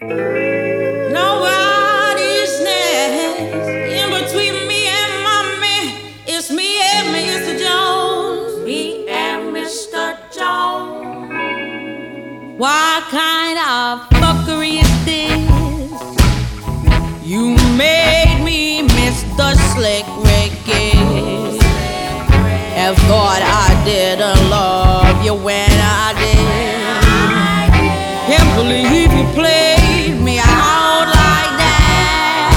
Nobody's next in between me and mommy. It's me and Mr. Jones. Me and Mr. Jones. What kind of fuckery is this? You made me Mr. Slick Ricky. And thought I didn't love you when I did. Can't believe you played me out like that.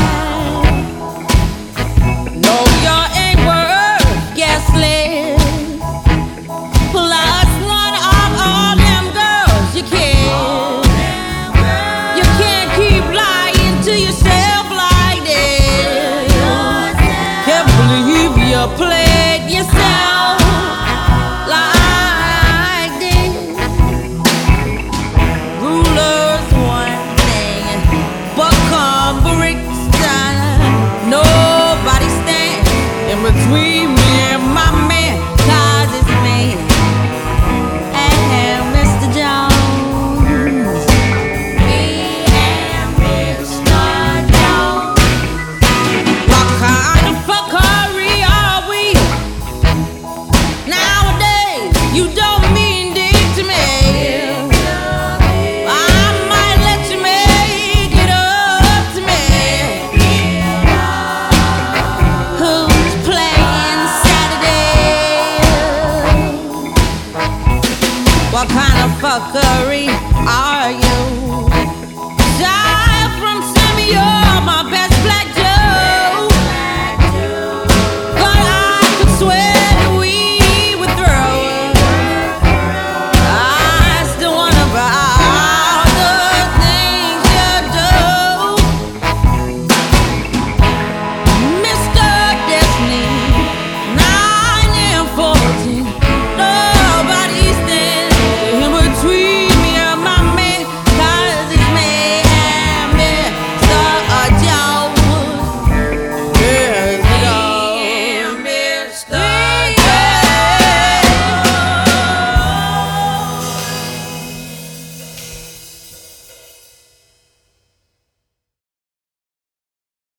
No, you ain't worth guessing. Plus one of all them girls you kissed. You can't keep lying to yourself like this. Can't believe you played